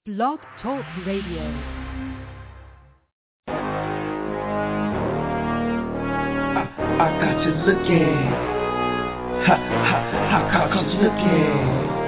Blog Talk Radio. I got you looking. I got you looking.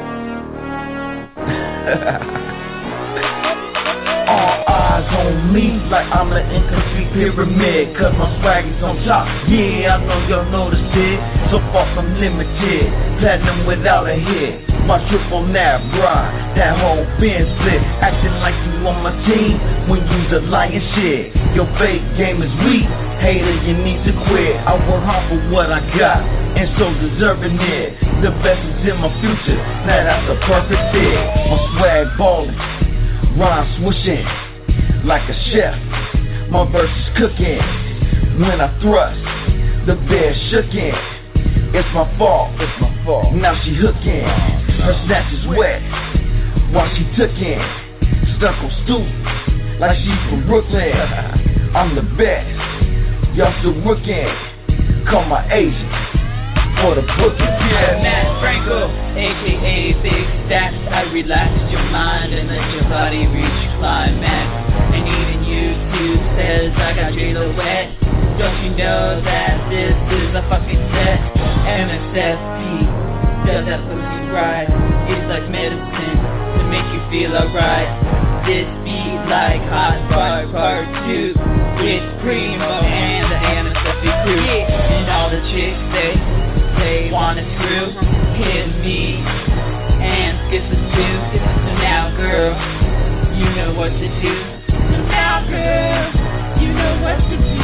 All eyes on me like I'm an incomplete pyramid, cause my swag is on top. Yeah, I know y'all noticed it. So far from limited, platinum without a hit. My triple nap ride, that whole bin split. Acting like you on my team when you's a lying shit. Your fake game is weak, hater, you need to quit. I work hard for what I got, and so deserving it. The best is in my future, now that's a perfect fit. My swag ballin', rhyme swooshing like a chef. My verse is cooking. When I thrust, the bed shookin'. It's my fault. Now she hookin'. Her snatch is wet while she tookin'. Stuck on stoop like she's from Brooklyn. I'm the best. Y'all still rookin'. Call my agent for the booking. Yeah, Matt Franco, aka Big Stats. I relax your mind and let your body reach climax. And even YouTube says I got J-Lo wet. Don't you know that this is a fucking set? MSFP does that pussy right. It's like medicine to make you feel alright. This beat like Hot Fire Part 2 with Primo and the MSFP crew. And all the chicks they want it through. Hit me and skip the two. So now girl, you know what to do. So now girl, you know what to do.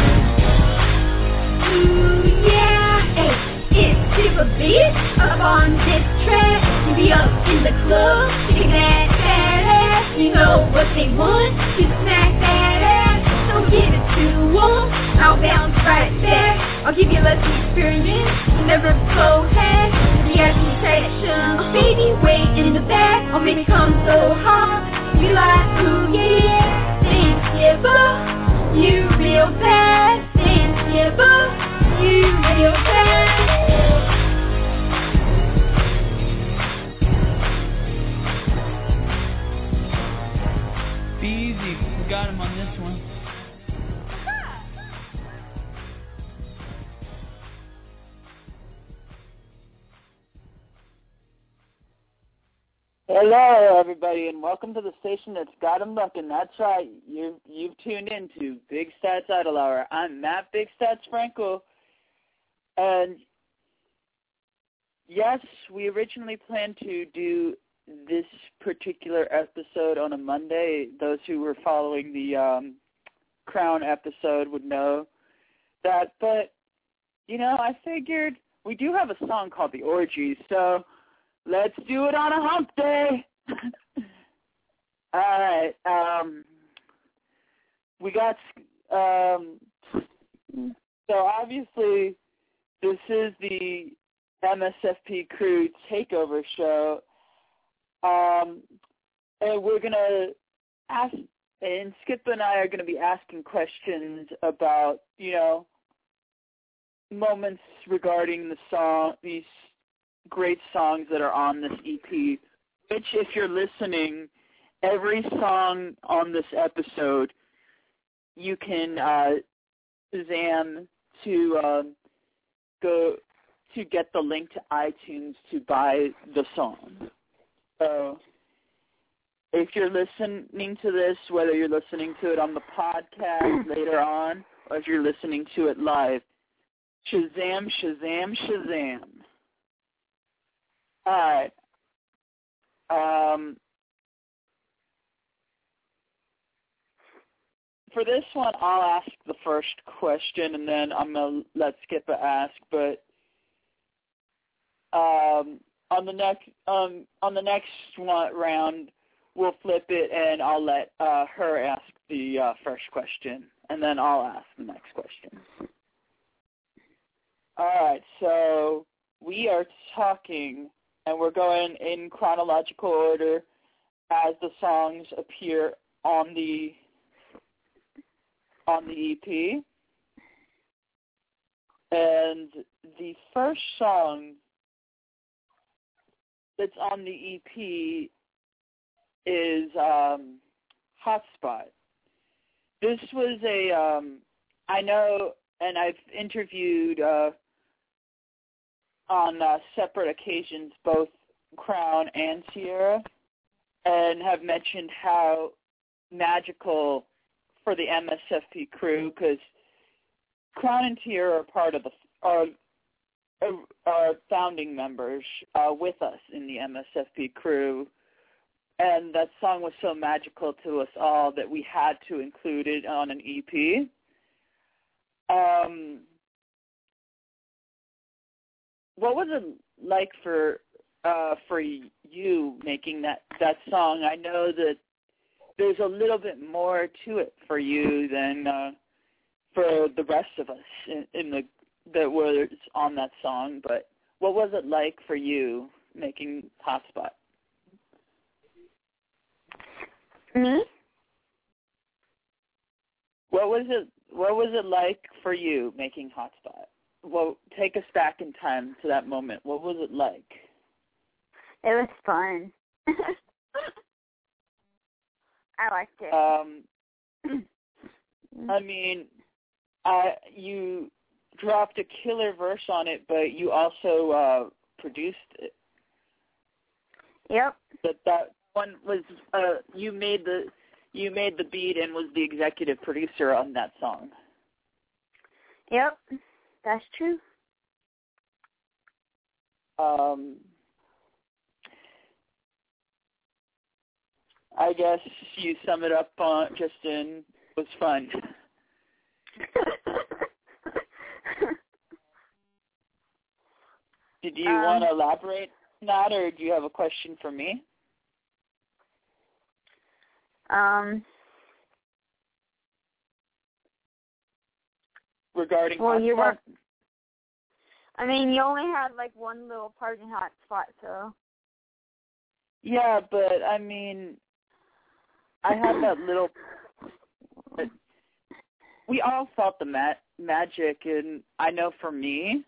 Ooh yeah, hey, it's super beat up on this track. You be up in the club, shaking that ass. You know what they want, you smack that ass. Don't give it to them, I'll bounce right back. I'll give you less experience, you never go ahead. You got some section, baby, wait in the back. I'll make it come so hot, you like, ooh yeah, dance skipper, you real fast. Dance skipper, you real fast. Be easy, we got him on this one. Hello, everybody, and welcome to the station that's got 'em bucking. That's right, you've tuned in to Big Stats Idle Hour. I'm Matt Big Stats Franco, and yes, we originally planned to do this particular episode on a Monday. Those who were following the Crown episode would know that, but, you know, I figured we do have a song called The Orgy, so let's do it on a hump day. All right. We got, so obviously this is the MSFP Crew Takeover Show. And we're going to ask, and Skip and I are going to be asking questions about, you know, moments regarding the song, these great songs that are on this EP, which, if you're listening, every song on this episode, you can Shazam to go to get the link to iTunes to buy the song. So if you're listening to this, whether you're listening to it on the podcast later on, or if you're listening to it live, Shazam, Shazam, Shazam. All right. For this one, I'll ask the first question, and then I'm gonna let Skippa ask. But on the next one round, we'll flip it, and I'll let her ask the first question, and then I'll ask the next question. All right. So we are talking. And we're going in chronological order as the songs appear on the EP. And the first song that's on the EP is Hotspot. This was I know, and I've interviewed on separate occasions both Crown and Sierra, and have mentioned how magical for the MSFP crew, because Crown and Sierra are part of our founding members with us in the MSFP crew, and that song was so magical to us all that we had to include it on an EP. What was it like for you making that song? I know that there's a little bit more to it for you than for the rest of us that was on that song, but what was it like for you making Hotspot? Me? What was it like for you making Hotspot? Well, take us back in time to that moment. What was it like? It was fun. I liked it. I mean, you dropped a killer verse on it, but you also produced it. Yep. That one was you made the beat and was the executive producer on that song. Yep, that's true. I guess you sum it up just in was fun. Did you want to elaborate on that, or do you have a question for me? Regarding Hotspot? I mean, you only had like one little part in Hotspot, so. Yeah, but I mean, I had that little. We all felt the magic, and I know for me,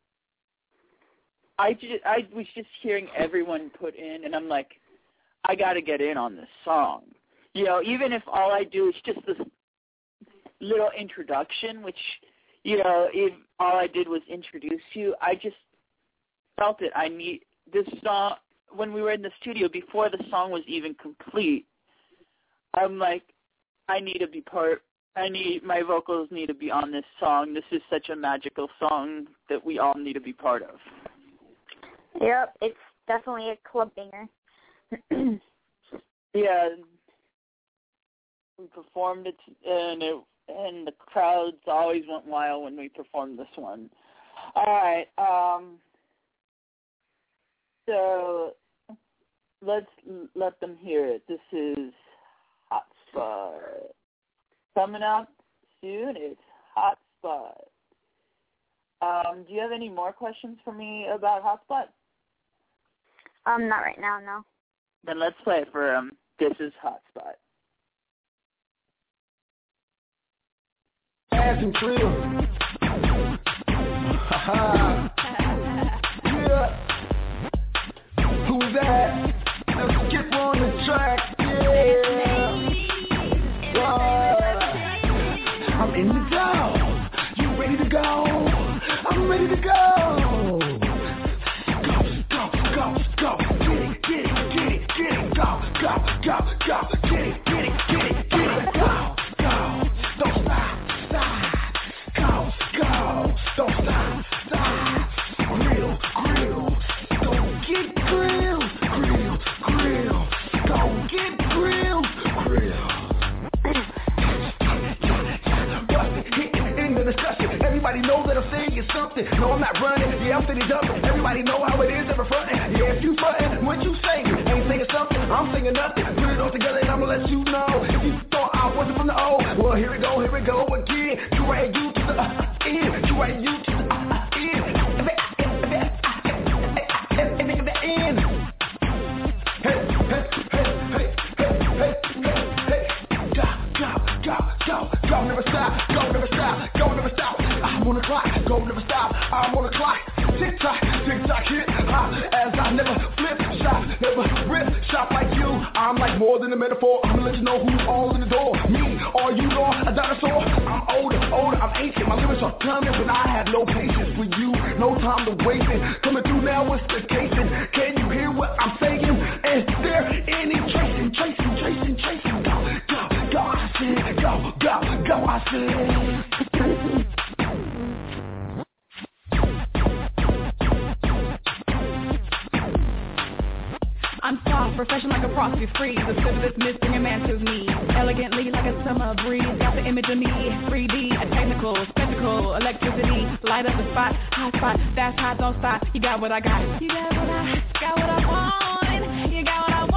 I was just hearing everyone put in, and I'm like, I got to get in on this song. You know, even if all I do is just this little introduction, which, you know, if all I did was introduce you, I just felt it. I need this song. When we were in the studio, before the song was even complete, I'm like, my vocals need to be on this song. This is such a magical song that we all need to be part of. Yep, it's definitely a club banger. Yeah, we performed it, and the crowds always went wild when we performed this one. All right, so let's let them hear it. This is Hotspot. Coming up soon, it's Hotspot. Do you have any more questions for me about Hotspot? Not right now, no. Then let's play it for This is Hotspot. Ass and trill. Yeah. Who's that? Let's get on the track. Yeah. I'm in the zone. You ready to go? I'm ready to go. Go. Get it. Go. Get it. Go. Don't stop. Go. Don't stop. Grill. Don't get grilled. Grill. Don't get grilled. Grill. In the discussion, everybody knows that I'm saying something. No, I'm not running. Yeah, I'm sitting jumping. Everybody know how it is ever fronting. Yeah, if you fronting, what you saying? Ain't saying something. I'm saying nothing. Put it all together and I'ma let you know. If you thought I wasn't from the O, well, here we go again. You right, you to the end. You right, you to the end. Go, never stop. I'm on the clock. Go, never stop. I'm on the clock. Tick tock, hit. As I never flip, shot, never rip, shot like you. I'm like more than a metaphor. I'ma let you know who's all in the door. Me, or you know, a dinosaur. I'm older, I'm ancient. My lyrics are coming, but I have no patience for you. No time to waste it. Coming through now, what's the case? Can you hear what I'm saying? Is there any tracing? Go, I said, go, I said. I'm soft, professional like a frosty freeze. The sip of this mist bring a man to me. Elegantly like a summer breeze. Got the image of me, 3D, a technical, spectacle, electricity. Light up the spot, hot spot, fast hot, don't stop. You got what I got. You got what I want. You got what I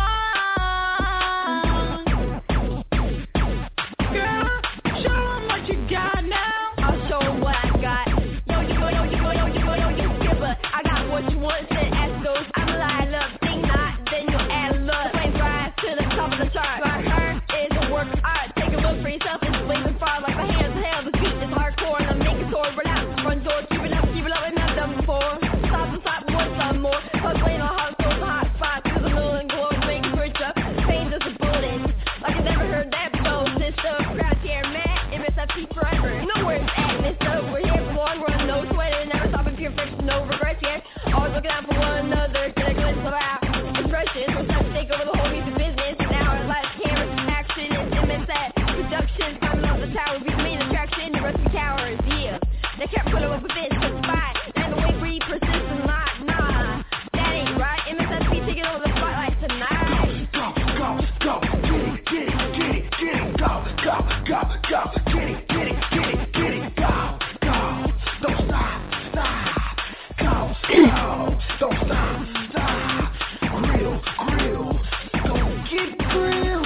want. Girl, show 'em what you got now. I'll show 'em what I got. Yo, you skipper. I got what you want, send Astros. I'm lining up, think not. Then you add a look, plane rise to the top of the chart. My heart is a work of art. Take a look for yourself, it's blazing far like my hands in hell. The beat is hardcore and I'm making sword. Run out, front door, keep it up, and I've done before. Stop, want some more. Hustling on hot goes to hot spots. To the middle and glow, make a switch up. Pain just a bullet. Like I never heard that before, sister. Ground here, man, MSFP forever. Know where it's at, mister. We're here for long run, no sweater. Never stopping, pure friction, no regrets yet. Always looking out for one another. Get a glimpse of our expressions. We're trying to take over the whole music business. And now our live camera action is MSF productions. Climbing up the tower, be the main attraction. The rest of the cowards, yeah. They kept putting up with this, it's fine. And the way we persist and lie, nah. That ain't right. MSFP taking over the spotlight tonight. Go, get it, go, get it, go, don't stop, go, don't stop, grill, go get grill,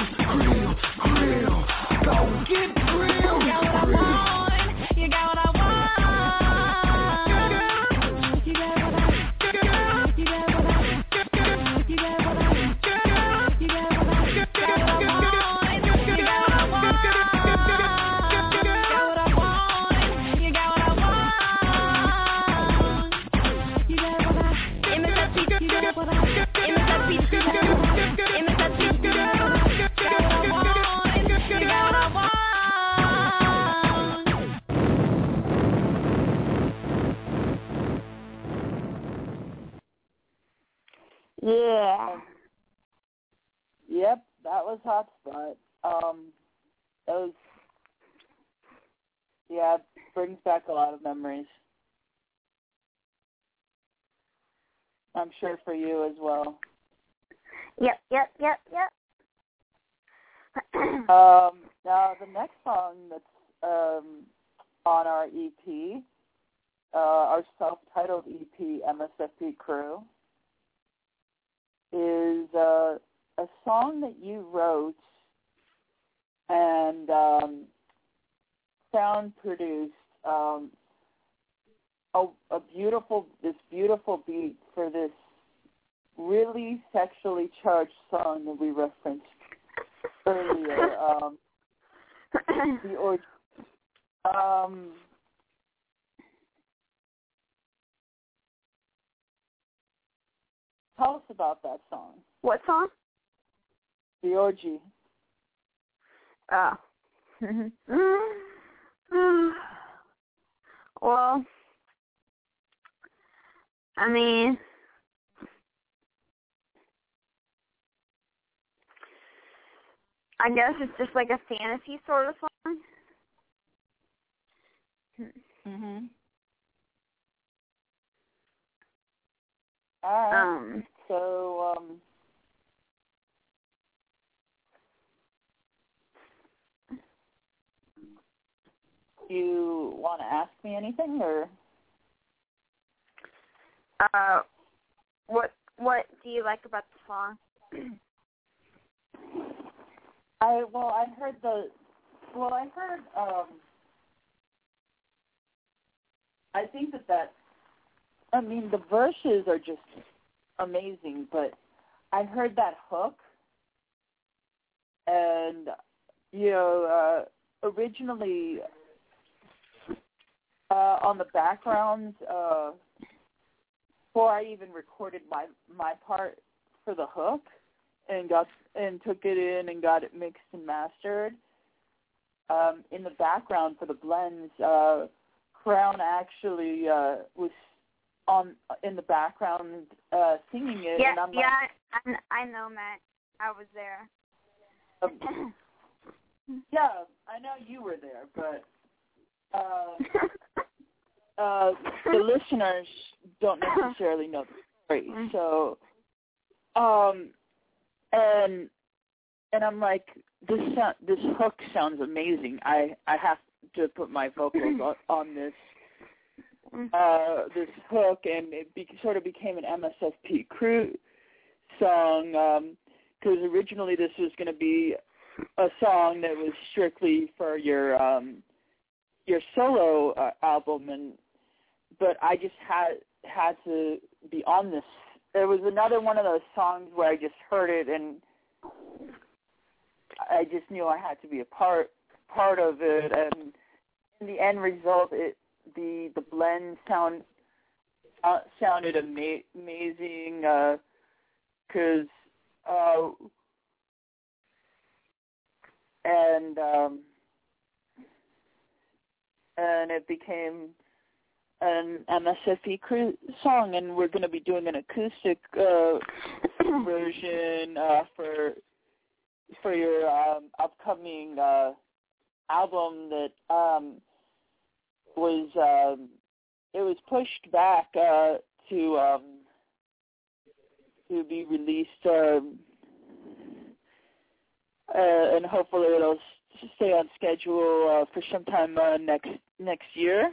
go get grill. You got what I want, you got what I want. You got what I want, you got what I want. You got what I want, you got what I want. You got what I want, you got what I want. You got what I MSFP, you got what I MSFP, you got what I MSFP, you got what I want. You got what I want. Yeah. Yep, that was Hotspot. It brings back a lot of memories. I'm sure for you as well. Yep. Now, the next song that's on our EP, our self-titled EP, MSFP Crew, is a song that you wrote and sound produced this beautiful beat for this really sexually charged song that we referenced earlier. The Orgy. Tell us about that song. What song? The Orgy. Oh. Well, I mean, I guess it's just like a fantasy sort of song. Mhm. All right. So, you want to ask me anything, or? What do you like about the song? I think the verses are just amazing, but I heard that hook, and, originally, on the backgrounds, before I even recorded my part for the hook, and took it in and got it mixed and mastered. In the background for the blends, Crown actually was in the background singing it. Yeah, and I'm I know, Matt. I was there. Yeah, I know you were there, but the listeners don't necessarily know the story. So, and I'm like, this hook sounds amazing. I have to put my vocals on this this hook, and it sort of became an MSFP crew song, because originally this was going to be a song that was strictly for your solo album, but I just had to be on this. There was another one of those songs where I just heard it and I just knew I had to be a part of it, and in the end result, the blend sounded amazing, because and it became an MSFE crew song, and we're going to be doing an acoustic version for your upcoming album that was pushed back to be released, and hopefully it'll stay on schedule for sometime next year.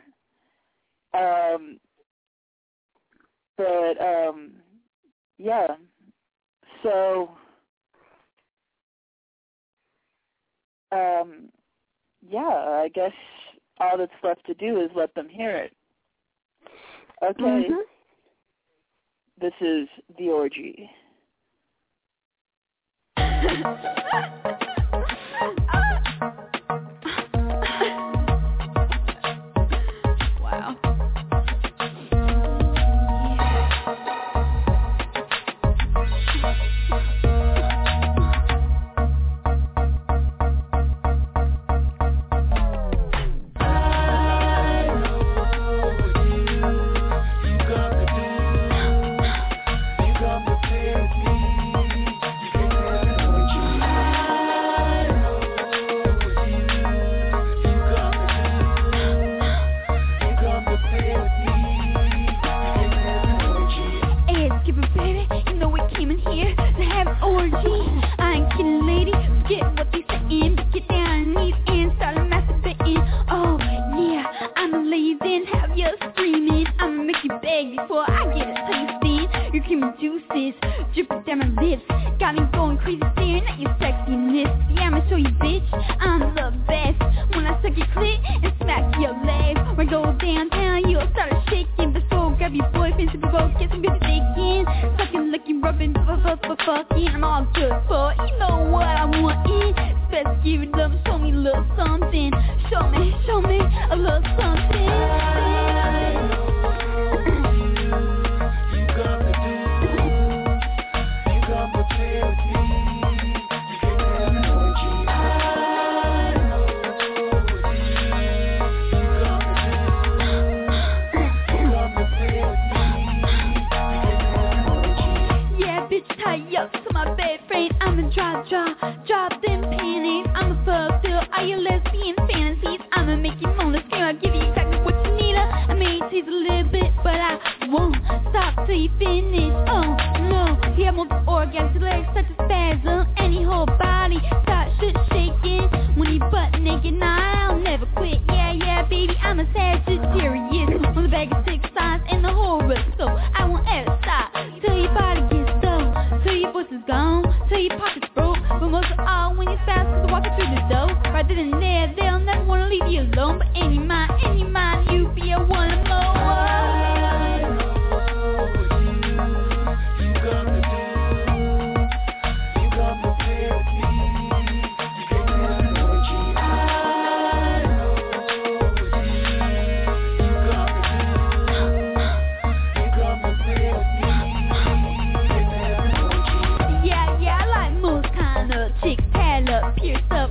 Yeah. So, I guess all that's left to do is let them hear it. Okay. Mm-hmm. This is The Orgy. Wow.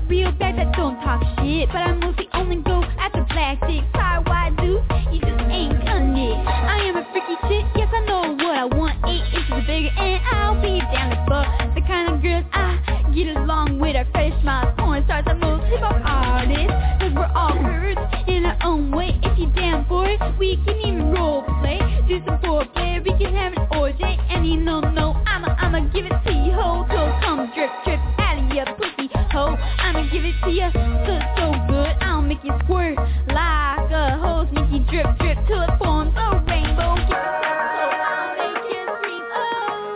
real bad that don't talk shit, but I mostly only go after black dicks. Sorry, why do? You just ain't done it. I am a freaky chick, yes I know what I want. 8 inches or bigger, and I'll be down to fuck the kind of girls I get along with. Our fresh smiles, porn stars, are most hip-hop artists, cause we're all birds in our own way. If you're down for it, we can even role play, do some foreplay, we can have an OJ, and you know, no, I'ma give it to you, ho, so come drip, drip, out of your pussy, ho, I'ma give it to you, so good, I'll make you squirt like a hose, make you drip, drip, till it forms a rainbow, give it so I'll make you scream, oh.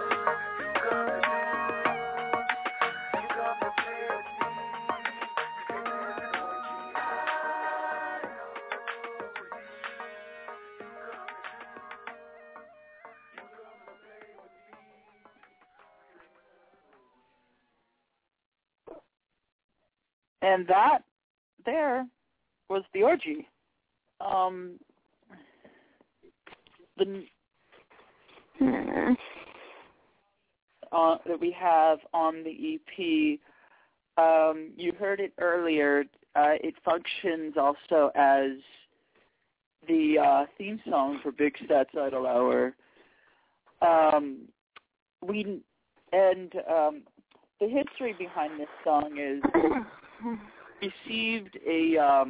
And that there was the orgy. That we have on the EP. You heard it earlier. It functions also as the theme song for Big Stats Idol Hour. The history behind this song is received a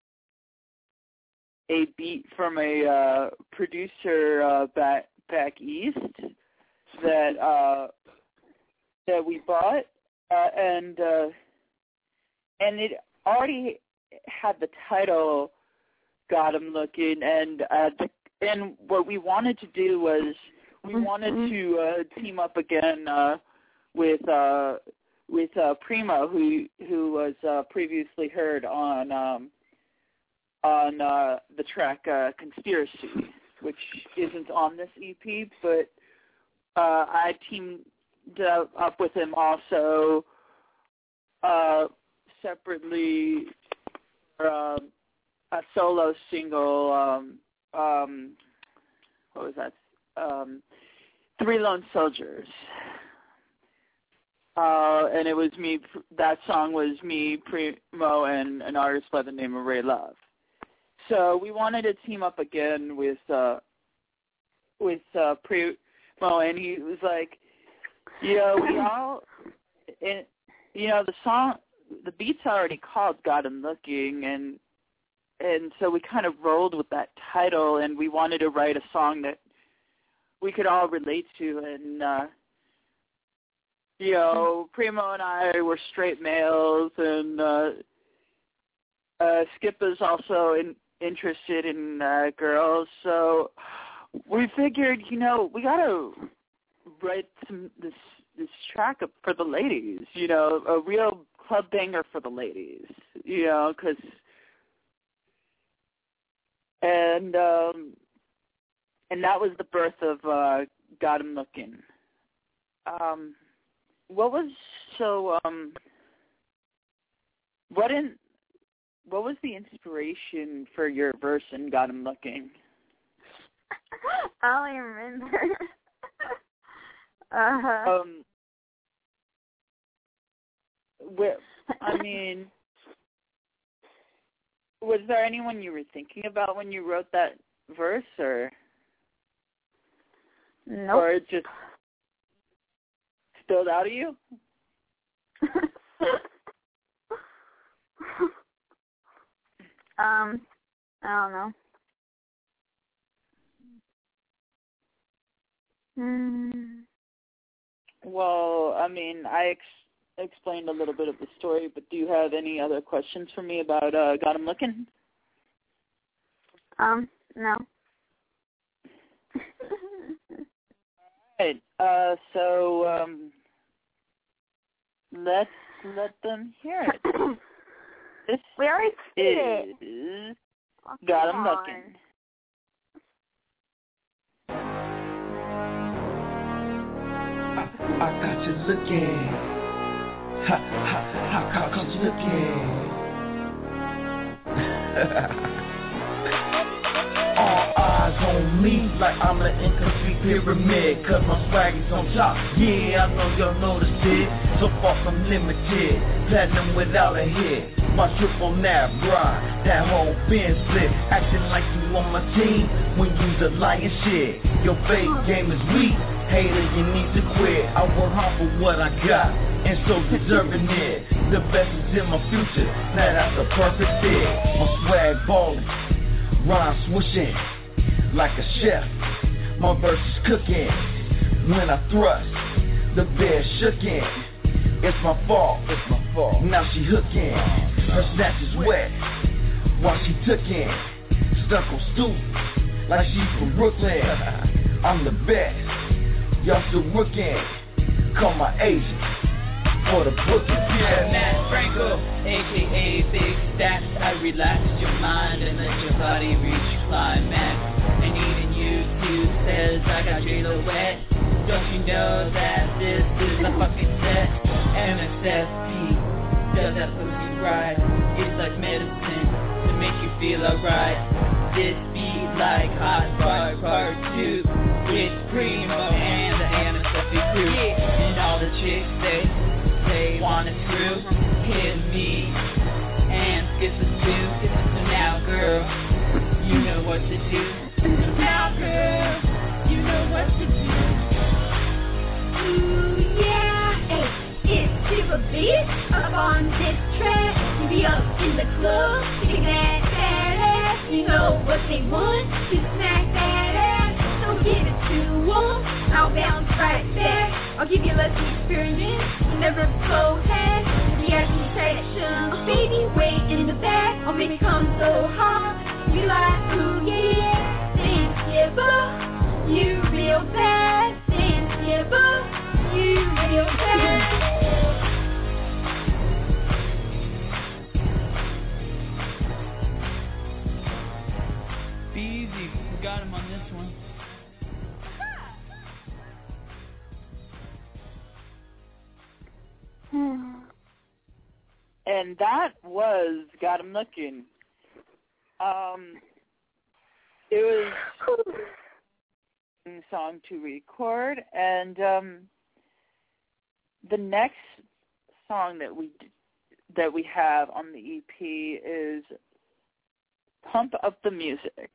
beat from a producer back east that we bought, and it already had the title "Got 'Em Looking," and what we wanted to do was we wanted to team up again with Primo, who was previously heard on the track "Conspiracy," which isn't on this EP, but I teamed up with him also separately for a solo single. What was that? "Three Lone Soldiers." And it was me. That song was me, Primo, and an artist by the name of Ray Love. So we wanted to team up again with Primo, and he was like, we all, and the song, the beat's already called "Got 'Em Looking," and so we kind of rolled with that title, and we wanted to write a song that we could all relate to, and Primo and I were straight males, and Skip is also interested in girls, so we figured, we gotta write this track up for the ladies, a real club banger for the ladies, because and that was the birth of "Got 'Em Looking." What was the inspiration for your verse in "Got 'Em Looking"? I don't even remember. Was there anyone you were thinking about when you wrote that verse, or? Nope. Or it just spilled out of you? I don't know. Well, I explained a little bit of the story, but do you have any other questions for me about "Got 'Em Looking"? No. Right. So let's let them hear it. This we already is "Got 'Em Looking." I got you looking. How come you looking? All eyes on on me like I'm an incomplete pyramid, cause my swag is on top. Yeah, I know y'all noticed it. So far from limited, platinum without a hit. My trip on that ride, that whole bin split. Acting like you on my team when you's a lying shit. Your fake game is weak, hater, you need to quit. I work hard for what I got, and so deserving it. The best is in my future, now that's a perfect fit. My swag ballin', rhyme swooshing like a chef. My verse is cooking. When I thrust, the bed shookin'. It's my fault. Now she hookin'. Her snatch is wet while she tookin'. Stuck on stoop like she's from Brooklyn. I'm the best. Y'all still rookin'. Call my agent for the booking. Yeah, Matt Franco, aka Big Stacks. I relax your mind and let your body reach climax. And even YouTube says I got J-Lo wet. Don't you know that this is a fucking set? MSFP does that pussy right. It's like medicine to make you feel alright. This beat like Hot Fire Part 2 with Primo and the MSFP crew. And all the chicks they want it through. Hit me and skip the two. So now girl, you know what to do. Now girl, you know what to do. Ooh, yeah, hey, it's Super Beat up on this track. You be up in the club, kicking that ass. You know what they want, to smack that ass. Don't give it to them, I'll bounce right back. I'll give you less experience, you never go ahead. Reaction section, baby, wait in the back. I'll make it come so hot, you like, ooh, yeah, dance, yeah, but you real bad. Dance, yeah, but you real bad. Be easy, we got him on this one. And that was Got 'Em Looking. It was a song to record, and the next song that we have on the EP is Pump Up the Music.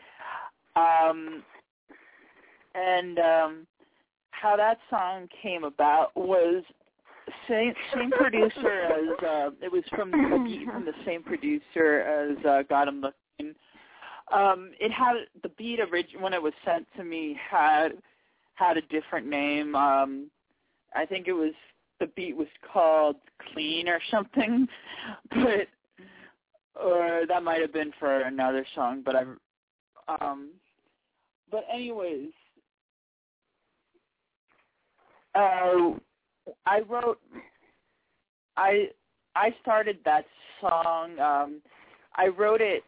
And how that song came about was same producer as it was from the same producer as Got 'Em Looking. It had the beat when it was sent to me had a different name. I think the beat was called Clean or something, or that might have been for another song. But anyways, I started that song. I wrote it.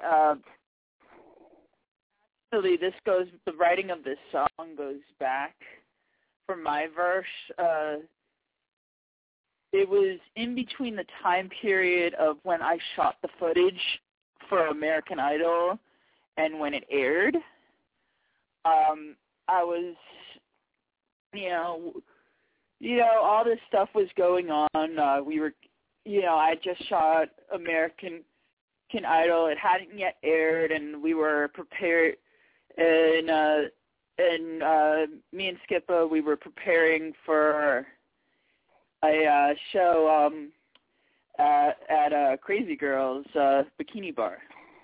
Actually, the writing of this song goes back for my verse. It was in between the time period of when I shot the footage for American Idol and when it aired. I was, all this stuff was going on. I just shot American Idol. It hadn't yet aired, and we were prepared. And me and Skippa, we were preparing for a show at Crazy Girls Bikini Bar.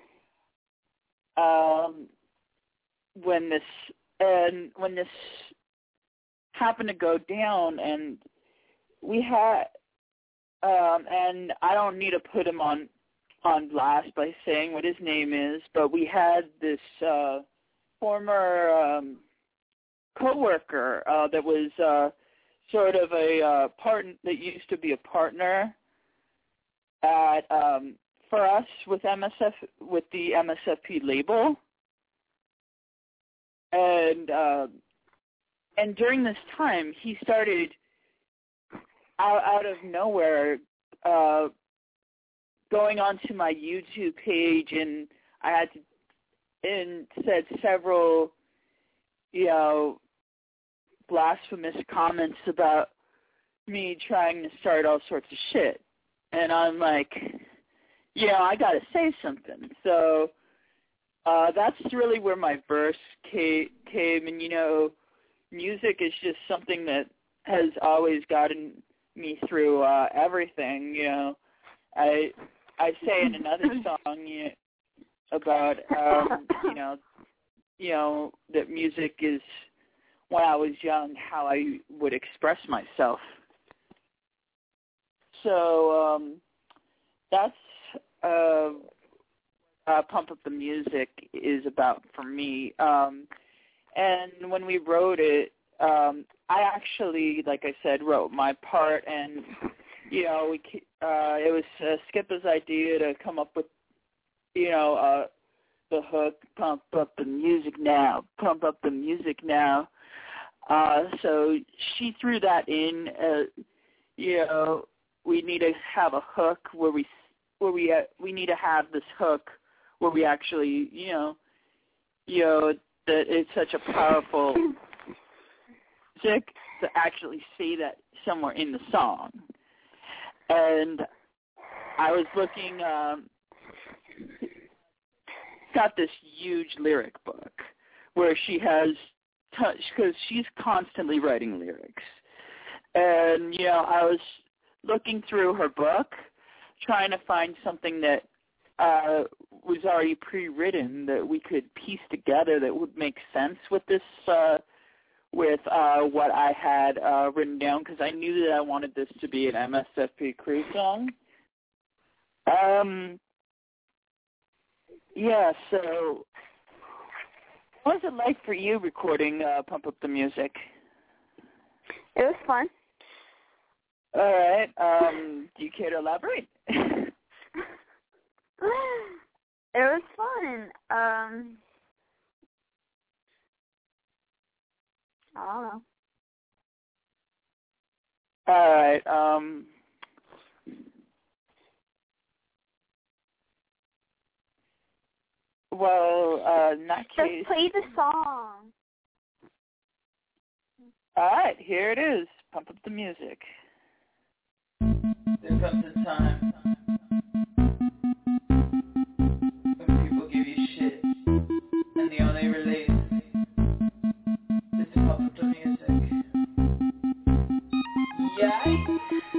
When this happened to go down, and we had, and I don't need to put him on blast by saying what his name is, but we had this former coworker that was sort of a partner that used to be a partner at for us with the MSFP label, and during this time he started out of nowhere going onto my YouTube page, and I had to, and said several blasphemous comments about me trying to start all sorts of shit. And I'm like, I got to say something. So that's really where my verse came. And, music is just something that has always gotten me through everything. I say in another song about, that music is, when I was young, how I would express myself. So that's Pump Up the Music is about for me. And when we wrote it, I actually, like I said, wrote my part, and it was Skipper's idea to come up with, the hook, pump up the music now, pump up the music now. So she threw that in. We need to have a hook where we need to have this hook where we actually, that it's such a powerful music to actually say that somewhere in the song. And I was looking, got this huge lyric book where she has touch, because she's constantly writing lyrics. And, I was looking through her book, trying to find something that was already pre-written that we could piece together that would make sense with this, with what I had written down, because I knew that I wanted this to be an MSFP Crew song. So what was it like for you recording Pump Up the Music? It was fun. All right. Do you care to elaborate? It was fun. I don't know. All right. Well, in that case... Just play the song. All right, here it is. Pump Up the Music. There comes a time when people give you shit, and the only release is to pump up the music. Yikes!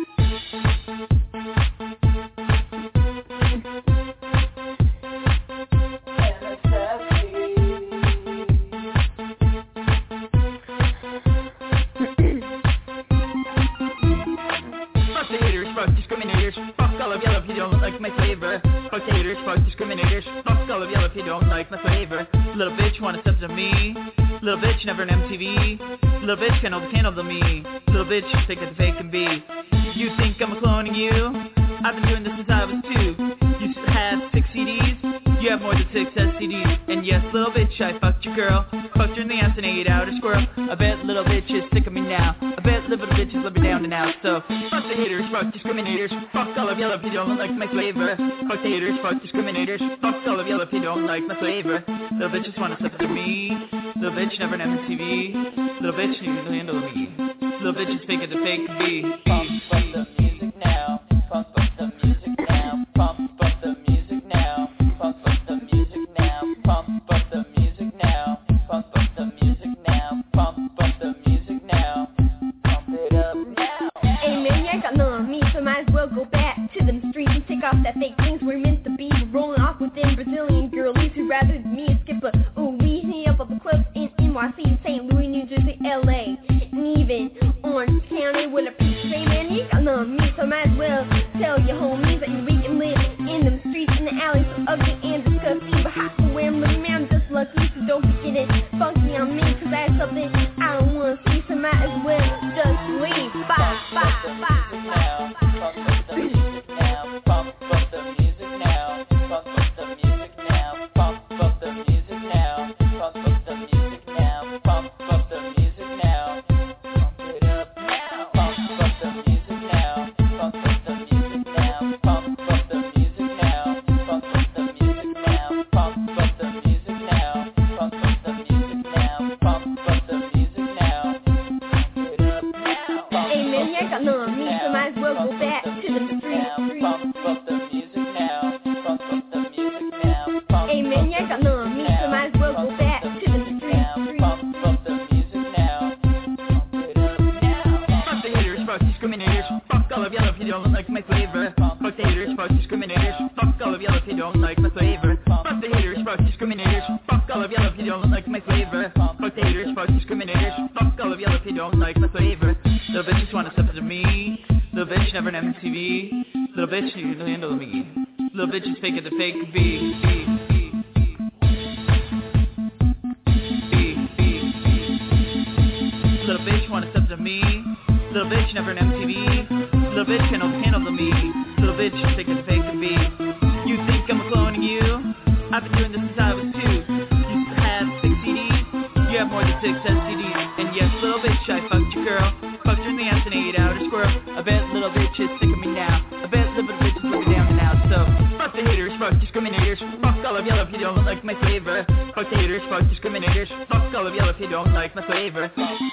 Fuck discriminators, fuck all of y'all if you don't like my flavor. Fuck haters, fuck discriminators, fuck all of y'all if you don't like my flavor. Little bitch wanna step to me, little bitch never an MTV. Little bitch can't handle me, little bitch you think that the fake can be. You think I'm cloning you? I've been doing this since I was 2. You have 6 CDs, you have more than 6 STDs. And yes, little bitch, I fucked your girl, fucked her in the ass and ate out her squirrel. I bet little bitch is sick of me now, I bet little bitches let me down and out. So fuck the haters, fuck discriminators, fuck all of y'all if you don't like my flavor. Fuck the haters, fuck discriminators, fuck all of y'all if you don't like my flavor. Little bitches wanna step to me, little bitch never an MTV. Little bitch needs to handle me, little bitch is fake as the fake can be. Pump up the music now, pump up the music now, pump up the music now, pump up the music now, pump up the music now, pump up the music now, pump up the music now, pump it up now. Hey man, I got none on me, so might as well go back to them streets and take off that fake things we're meant to be. We're rolling off with them Brazilian girlies who rather than me skip a ooh wee, hit up all the clubs in NYC, St. Louis, New Jersey, LA, and even Orange County with a peach say, man, you got none on me, so might as well tell your homies that you read and live in them streets, in the alleys, so ugly and disgusting, but hot to wear them, look, man, I'm just lucky, so don't be getting funky on me, cause that's something I don't wanna see, so might as well just leave. Bye, bye, bye. Pump up the music now, pump up the music now, pump up the music now, pump up the music now, pump up the music now, pump up the haters, fuck discriminators. Fuck all of y'all if you don't like my flavor. Fuck the haters, fuck discriminators. Fuck all of y'all if you don't like my flavor. Fuck the haters, fuck discriminators. Fuck all of y'all if you don't like my flavor. Little bitches wanna step to me. Little bitch never on MTV. Little bitch you can handle me. Little bitches fake it the fake B. Little bitch wanna step to me. Little bitch never on MTV. Little bitch can handle me. Little bitch fake it the fake B. You think I'm cloning you? I've been doing this since I was 2. You have 6 CDs. You have more than 6 STDs. And yes, little bitch, I fucked your girl. Fucked her in the ass and ate out her squirrel. I bet little bitch is sick of me now. I bet little bitch is looking down now. So, fuck the haters, fuck discriminators. Fuck all of y'all if you don't like my flavor. Fuck the haters, fuck discriminators. Fuck all of y'all if you don't like my flavor.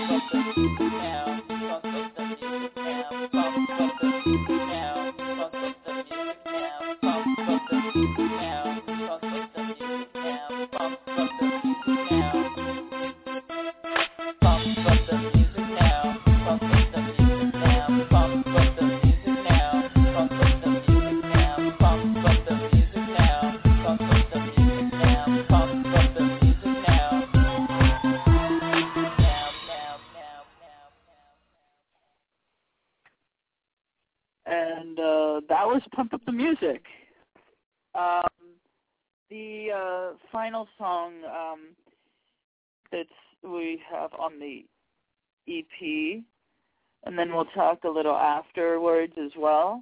That was Pump Up the Music. The final song that we have on the EP, and then we'll talk a little afterwards as well,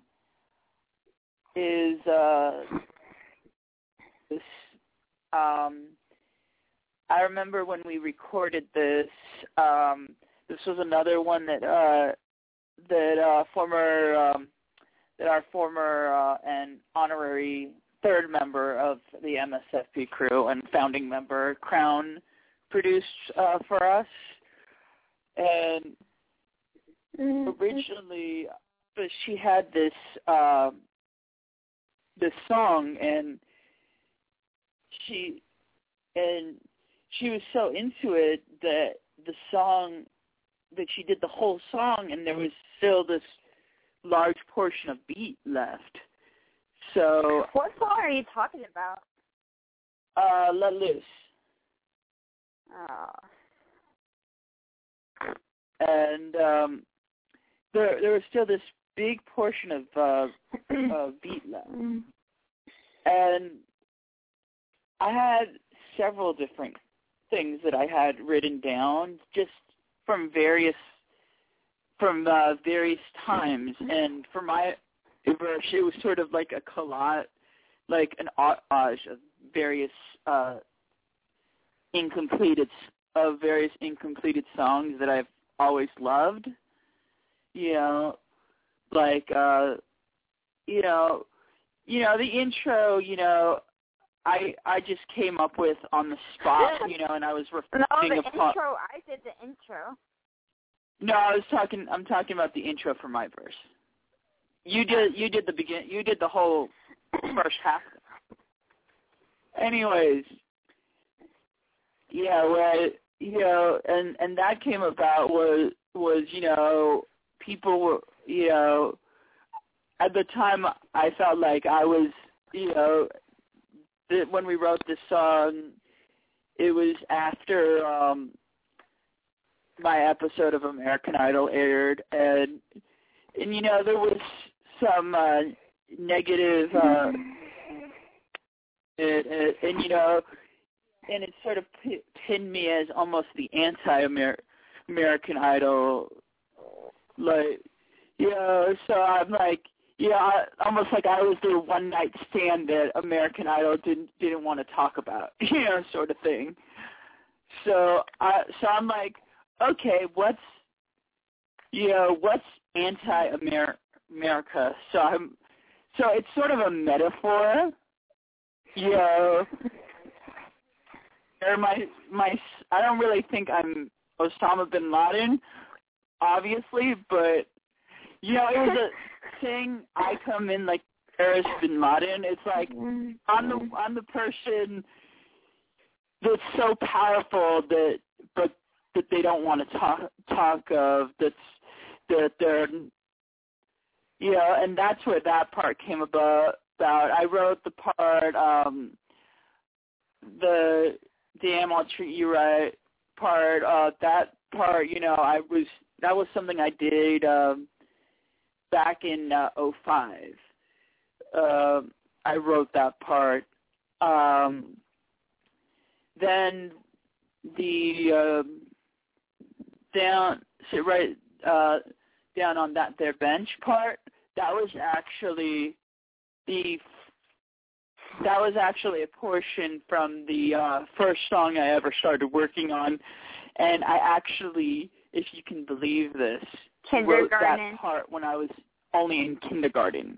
is this. I remember when we recorded this. This was another one that our former and honorary third member of the MSFP crew and founding member, Crown, produced for us. And originally, she had this song, and she was so into it that she did the whole song, and there was still this large portion of beat left. So what song are you talking about? Let Loose. Oh. And there was still this big portion of beat left. And I had several different things that I had written down just from various times, and for my verse, it was sort of like a collage, like an homage of various incompleted songs that I've always loved. Like the intro. I just came up with on the spot, and I was reflecting upon. Intro. I did the intro. No, I'm talking about the intro for my verse. You did the whole first half. Anyways, and that came about was people were, at the time I felt like I was, when we wrote this song, it was after my episode of American Idol aired, and there was some negative, and it sort of pinned me as almost the anti-American Idol, so I'm like, almost like I was the one night stand that American Idol didn't want to talk about, sort of thing. So I'm like, okay, what's anti-America? So it's sort of a metaphor, I don't really think I'm Osama bin Laden, obviously, but it was a thing. I come in like Paris bin Laden. It's like I'm the person that's so powerful that they don't want to talk of. That they're and that's where that part came about. I wrote the part, the Damn I'll Treat You Right part. That part, that was something I did back in 2005. I wrote that part. Then the sit right down on that there bench part, that was actually a portion from the first song I ever started working on, and I actually, if you can believe this, wrote that part when I was only in kindergarten.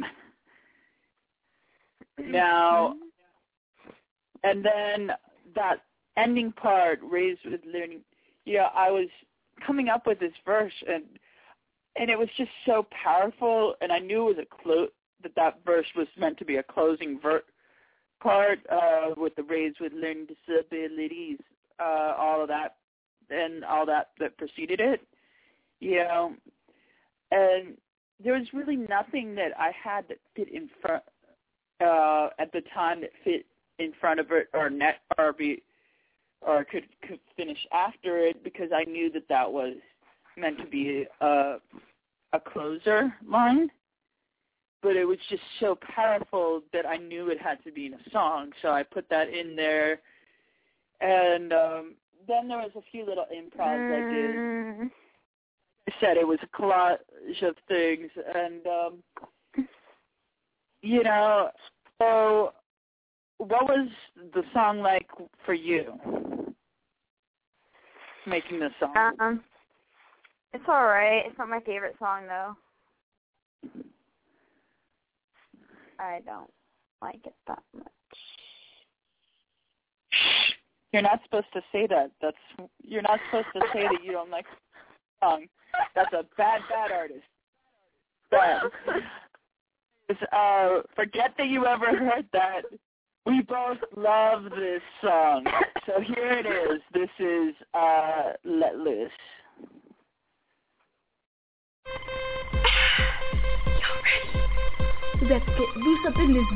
Now, and then that ending part, Raised with Learning, I was coming up with this verse, and it was just so powerful, and I knew it was that verse was meant to be a closing part with the Raised with Learning Disabilities, all of that, and all that preceded it, and there was really nothing that I had that fit in front at the time that fit in front of it or could finish after it, because I knew that was meant to be a closer line. But it was just so powerful that I knew it had to be in a song, so I put that in there. And then there was a few little improvs I did. I said it was a collage of things, and so what was the song like for you, making this song? It's all right. It's not my favorite song, though. I don't like it that much. You're not supposed to say that. You're not supposed to say that you don't like the song. That's a bad artist. Bad. Forget that you ever heard that. We both love this song. So here it is. This is Let Loose. Y'all ready? Let's get loose up in this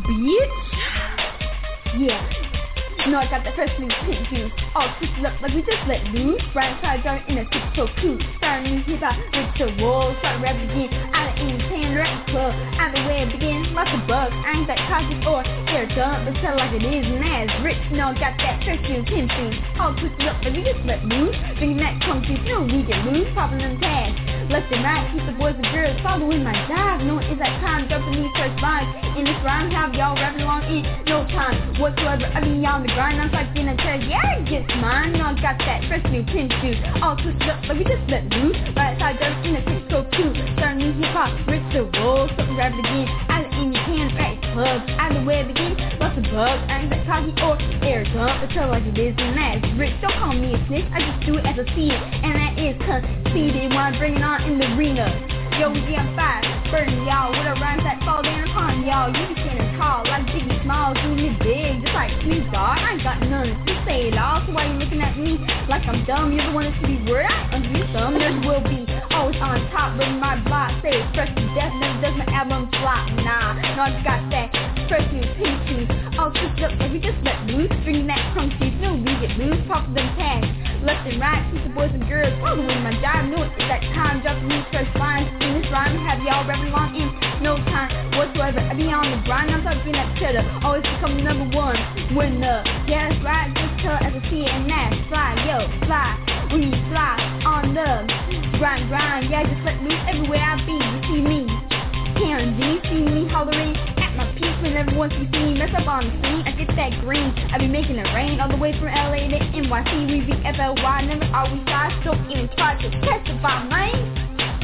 bitch. Yeah. I got that fresh new pink juice, all twisted up like we just let loose. Right side going in a six so cool. Starting new hip hop with the walls, starting rap again. Out of any tan rap club, out the way it begins. Lots of bugs, I ain't that cautious or air dump, but tell like it is and as rich. Got that fresh new pink juice, all twisted up like we just let loose. Thinking that funky, we get loose, popping them tags. Left and right, keep the boys and girls following my dive. Knowing it's that time, jumping these first lines. In this rhyme, have y'all rapping along in no time whatsoever. I mean, y'all the grind, I'm talking to tell yeah, it gets mine. Got that fresh new pink juice, all twisted up like we just let loose. Right side just in a six so cute. Starting new hip hop, rich the roll, something rap again. Out of any can, right clubs, out of the way it begins. Lots of bugs, I ain't that cocky or air dump, but tell like it is and that's rich. Don't call me a snitch, I just do it as I see it, and that is conceited when I bring it on in the arena. Yo, we on fire, burning y'all with a rhymes that fall down upon y'all. You be standing tall like Biggie Smalls, doing it big, just like Snoop Dogg. I ain't got none to say it all, so why you looking at me like I'm dumb? You ever wanted to be word? I under some, there will be always on top, but my block say it's fresh to death, never does my album flop. Nah, I just got that fresh new pink juice, all twisted up like we just let loose. Drinking that crunk juice, no we get loose, popping them tags. Left and right, keep the boys and girls following my jive. Know it's that time, dropping these fresh lines. In this rhyme, have y'all rapping along in no time whatsoever. I be on the grind, I'm talking that cheddar, always become number one winner. Yeah, that's right, just tell as I see it and that's fly, yo, fly. We fly on the grind, yeah, just let loose everywhere I be. You see me, Karen G, see me hollering at my peak whenever once you see me mess up on the scene. I get that green, I be making it rain all the way from LA to NYC. We be FLY, never are we shy, don't even try to testify, man.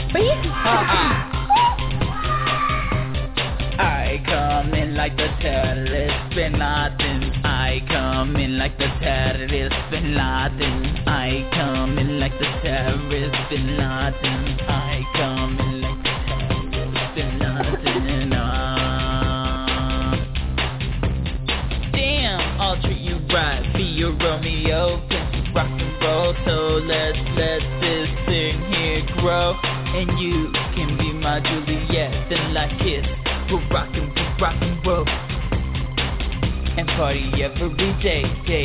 I come in like the terrorist Bin Laden. I come in like the terrorist Bin Laden. I come in like the terrorist Bin Laden. I come in like the terrorist Bin Laden. Damn, I'll treat you right. Be your Romeo, Prince rock and roll. So let's let this thing here grow. And you can be my Juliet, then like whoa. And party every day.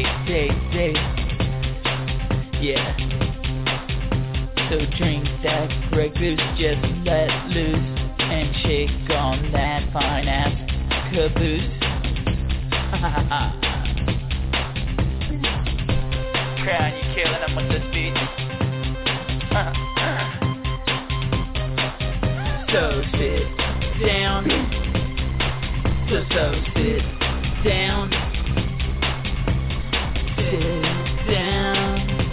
Yeah. So drink that Grey Goose, just let loose and shake on that fine ass caboose. Crown, you killing them with this beat. So sit down. So sit down. Sit down.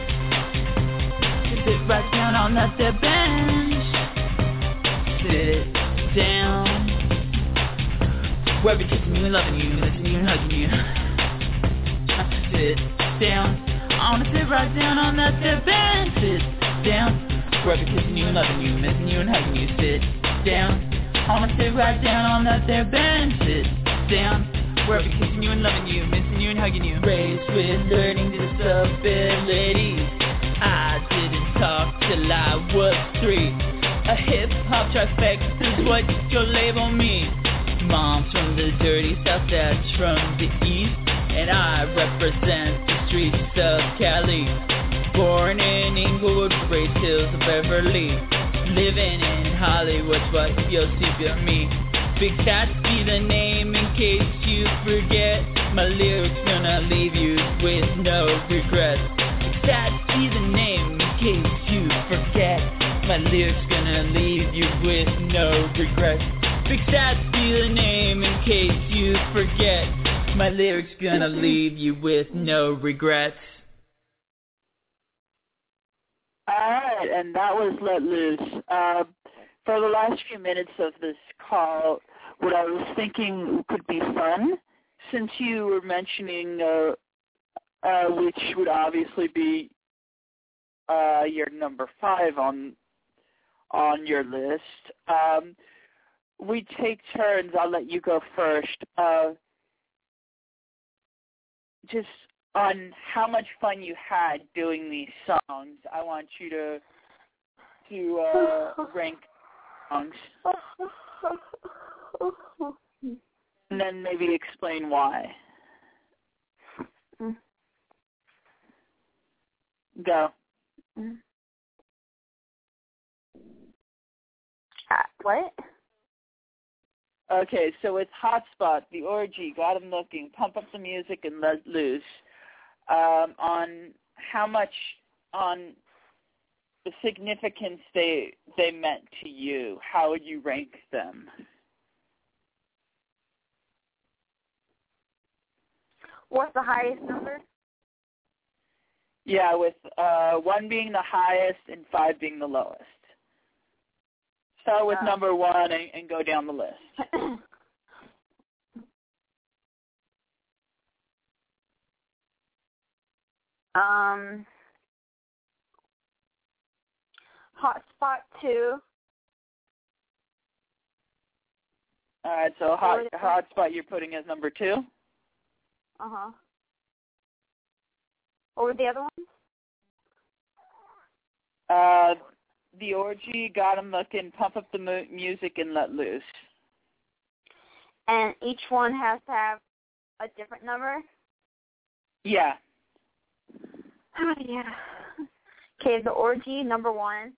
Sit right down on that there bench. Sit down. Where we kissing you and loving you, missing you and hugging you. Sit down. I wanna sit right down on that there bench. Sit down. Where we kissing you and loving you, missing you and hugging you. Sit down. I wanna sit right down on that there bench. Sit down. Where we kissing you and loving you, missing you and hugging you. Raised with learning disabilities. I didn't talk till I was 3. A hip-hop trifecta is what you'll label me. Mom's from the dirty south, dad's from the east, and I represent the streets of Cali. Born in Inglewood, Grace Hills of Beverly. Living in Hollywood's what you'll see for me. Big Satsy the name in case you forget. My lyrics gonna leave you with no regrets. Big Satsy the name in case you forget. My lyrics gonna leave you with no regrets. Big Satsy the name in case you forget. My lyrics gonna leave you with no regrets. Alright, and that was Let Loose. For the last few minutes of this call, what I was thinking could be fun, since you were mentioning, which would obviously be your number 5 on your list, we take turns. I'll let you go first. Just on how much fun you had doing these songs. I want you to rank songs. And then maybe explain why. Go. What? Okay, so it's Hotspot, The Orgy, Got 'Em Looking, Pump Up the Music, and Let Loose. On how much, on the significance they meant to you, how would you rank them? What's the highest number? Yeah, with 1 being the highest and 5 being the lowest. Start with number 1 and go down the list. Hotspot 2. All right, so Hotspot you're putting as number 2? Uh-huh. What were the other ones? The Orgy, Got 'Em Looking, Pump Up the Music, and Let Loose. And each one has to have a different number? Yeah. Oh, yeah. Okay, The Orgy, number 1.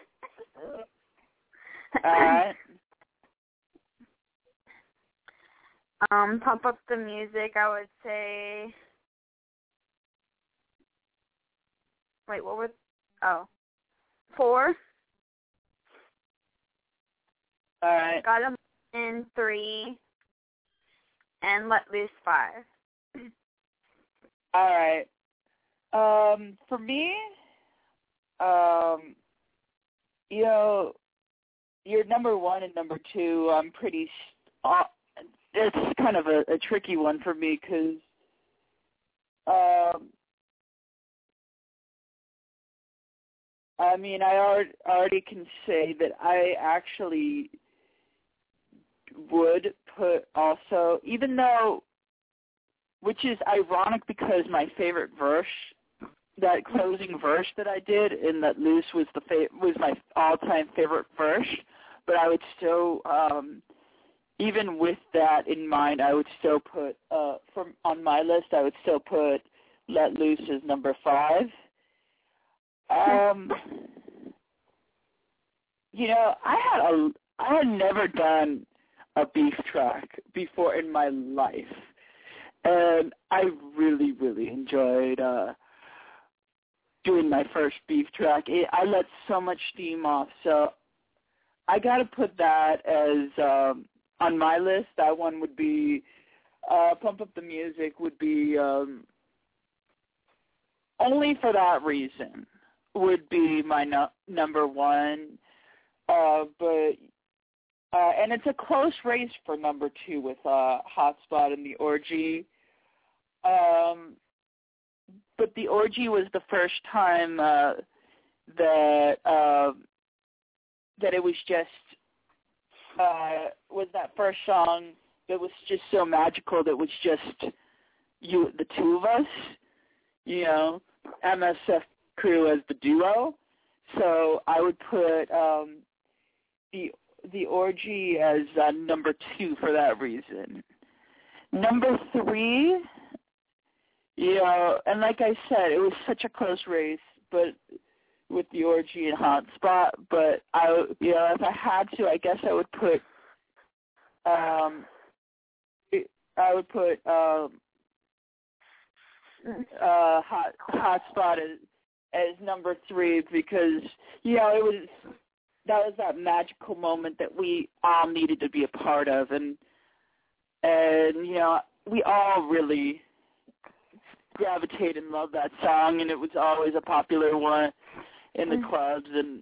All right. Pump Up the Music, I would say... Wait, what was... 4. All right. Got 'Em in 3. And Let Loose 5. All right. For me, your number 1 and number 2, I'm pretty... it's kind of a tricky one for me because I mean, I already can say that I actually would put also, even though, which is ironic because my favorite verse, that closing verse that I did in Let Loose was was my all-time favorite verse, but I would still even with that in mind, I would still put on my list. I would still put Let Loose as number 5. You know, I had never done a beef track before in my life, and I really, really enjoyed doing my first beef track. I let so much steam off, so I got to put that as on my list. That one would be Pump Up the Music would be only for that reason would be my number 1. But it's a close race for number 2 with Hotspot and the Orgy. But the Orgy was the first time that it was just was that first song that was just so magical. That was just the two of us, you know, MSF Crew as the duo. So I would put the Orgy as number 2 for that reason. Number 3, you know, and like I said, it was such a close race, but with the Orgy and Hotspot. But if I had to, I guess I would put Hotspot as number 3 because, you know, that was that magical moment that we all needed to be a part of, and you know, we all really gravitate and love that song, and it was always a popular one in the clubs, and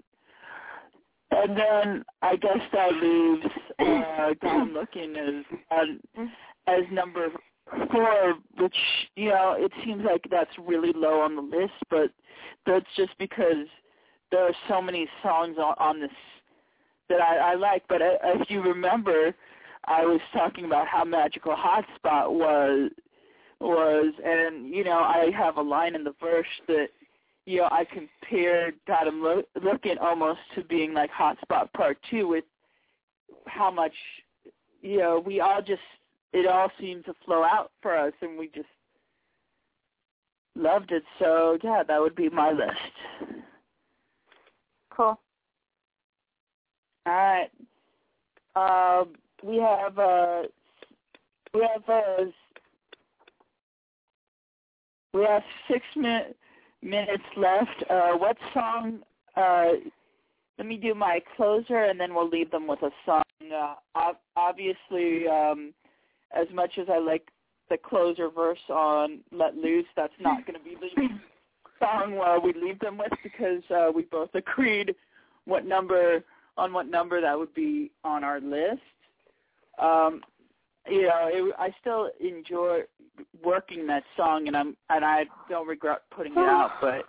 then I guess that leaves Gone Looking as number 4, which, you know, it seems like that's really low on the list, but that's just because there are so many songs on this that I like. But if you remember, I was talking about how magical Hotspot was, and, you know, I have a line in the verse that, you know, I compared Got 'Em Looking almost to being like Hotspot Part 2 with how much, you know, it all seemed to flow out for us, and we just loved it. So, yeah, that would be my list. Cool. All right. We have 6 minutes left. What song? Let me do my closer, and then we'll leave them with a song. Obviously, as much as I like the closer verse on Let Loose, that's not going to be the song we leave them with because we both agreed what number that would be on our list. You know, I still enjoy working that song, and I don't regret putting it out. But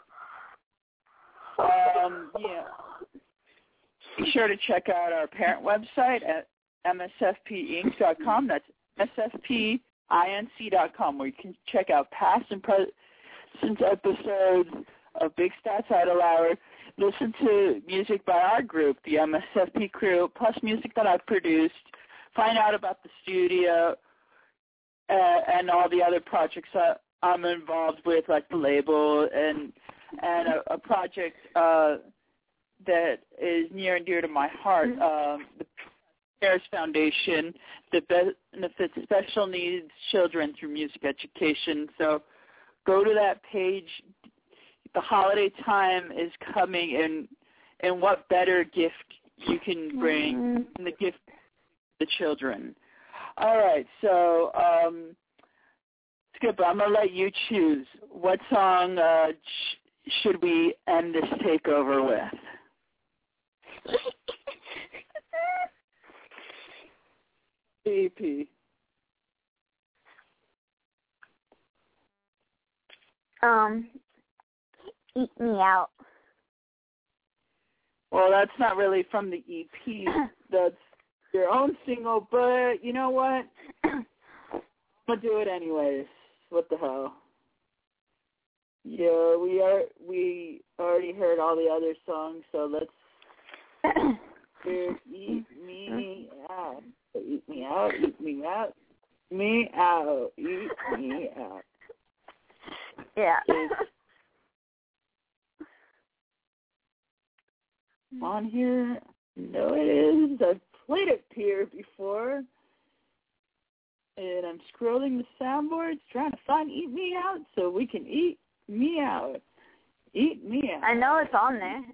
yeah, be sure to check out our parent website at msfpinc.com. That's msfpinc.com, where you can check out past and present episodes of Big Stats Idol Hour, listen to music by our group, the MSFP Crew, plus music that I've produced, find out about the studio and all the other projects that I'm involved with, like the label and a project that is near and dear to my heart, the Harris Foundation, that benefits special needs children through music education. So go to that page. The holiday time is coming, and what better gift you can bring than the gift to the children. All right, so Skip, I'm going to let you choose. What song should we end this takeover with? EP. Eat Me Out. Well, that's not really from the EP. That's your own single, but you know what? I'm going to do it anyways. What the hell? Yeah, we already heard all the other songs, so let's Eat Me Out. eat me out, eat me out, me out, eat me out. Yeah. On here, no it is. I've played it here before. And I'm scrolling the soundboards trying to find Eat Me Out so we can eat me out. Eat me out. I know it's on there.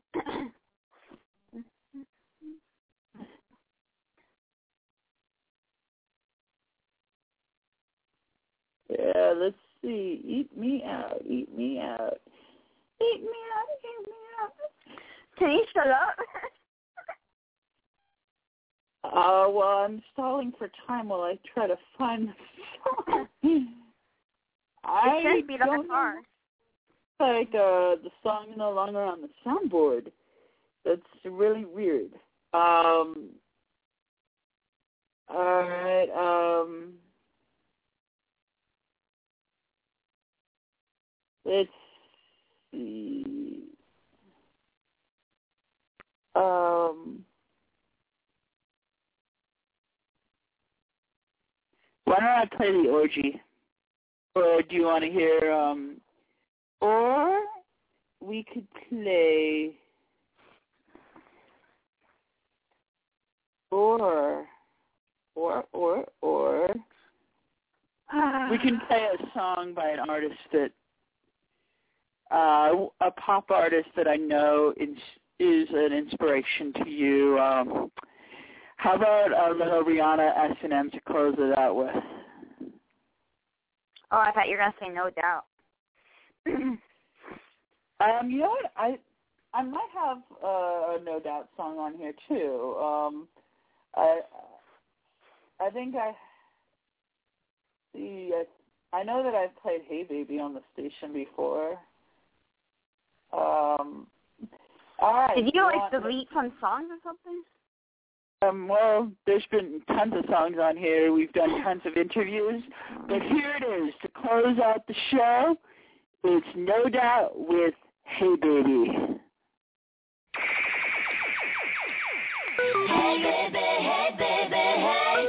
Yeah, let's see. Eat me out. Eat me out. Eat me out. Eat me out. Can you shut up? Well, I'm stalling for time while I try to find the song. I should be don't know. Like, the song is no longer on the soundboard. That's really weird. Alright, let's see. Why don't I play the orgy? Or do you want to hear, or we could play, or we can play a song by an artist that, a pop artist that I know is an inspiration to you. How about a little Rihanna S&M to close it out with? Oh, I thought you were going to say No Doubt. You know what? I might have a No Doubt song on here, too. I think I know that I've played Hey Baby on the station before. All right. Did you, delete some songs or something? Well, there's been tons of songs on here. We've done tons of interviews. But here it is. To close out the show, it's No Doubt with Hey Baby. Hey baby, hey baby, hey.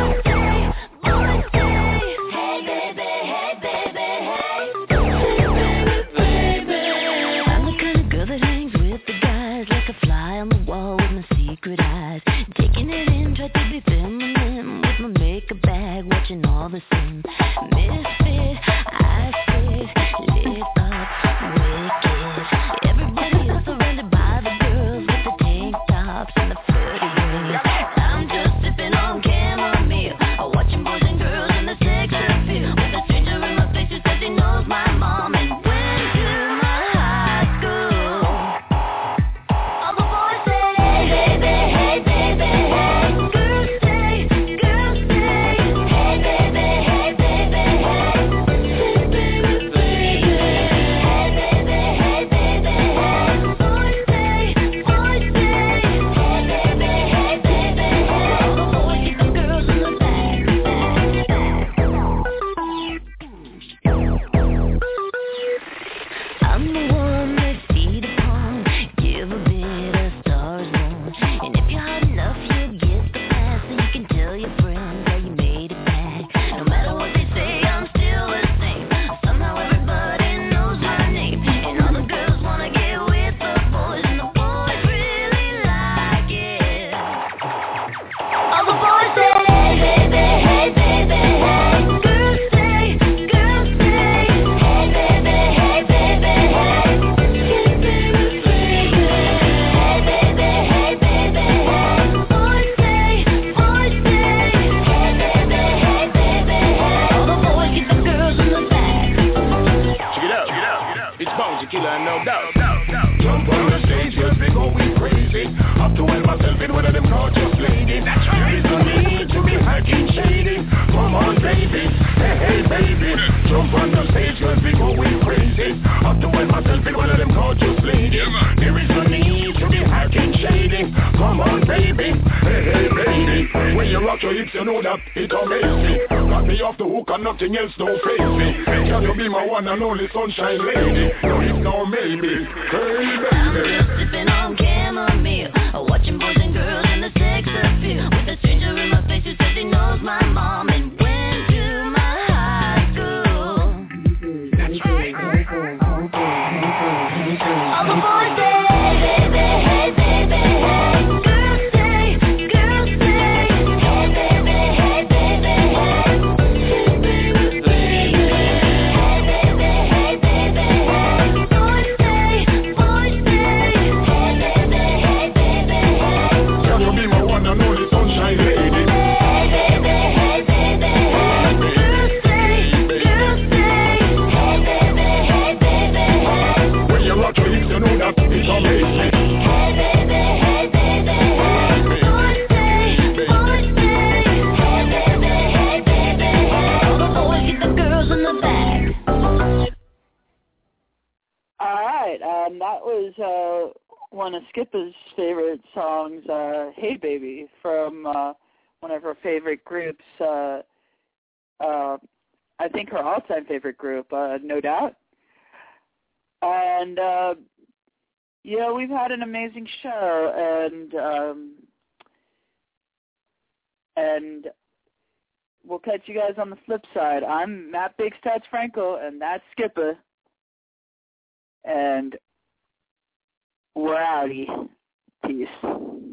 Watching all the same misfit, I sit, lit up, wicked. Everybody is surrounded by the girls with the tank tops and the pretty ways. I'm just sipping on chamomile, watching boys and girls in the sex appeal. With a stranger in my face who says he knows my mom and went to my high school. All the boys say, hey baby, hey baby, hey. Nothing else don't face me. Can you be my one and only sunshine lady? No, it's no maybe. Hey baby, I'm just sipping on chamomile, watching boys and girls in the sex appeal. With a stranger in my face who says he was my mom and went to my high school. That's right. All the boys say, hey baby, hey baby, hey. Girls say, hey baby, hey baby, hey. Hey baby, baby. Hey baby, hey baby, hey. Boys say, hey baby, hey baby, hey. You have to be my one and only sunshine lady. Hey baby, hey baby, hey. Girls say, hey baby, hey baby, hey. When you rock your hips, you know that it's amazing. Hey baby, hey baby, hey. Boys say, hey baby, hey baby, hey. All the boys get the girls in the back. All right, that was one of Skippa's favorite songs, Hey Baby, from one of her favorite groups, I think her all-time favorite group, No Doubt. And, we've had an amazing show, and we'll catch you guys on the flip side. I'm Matt Big Stats Franco, and that's Skippa. And we're outie. Peace.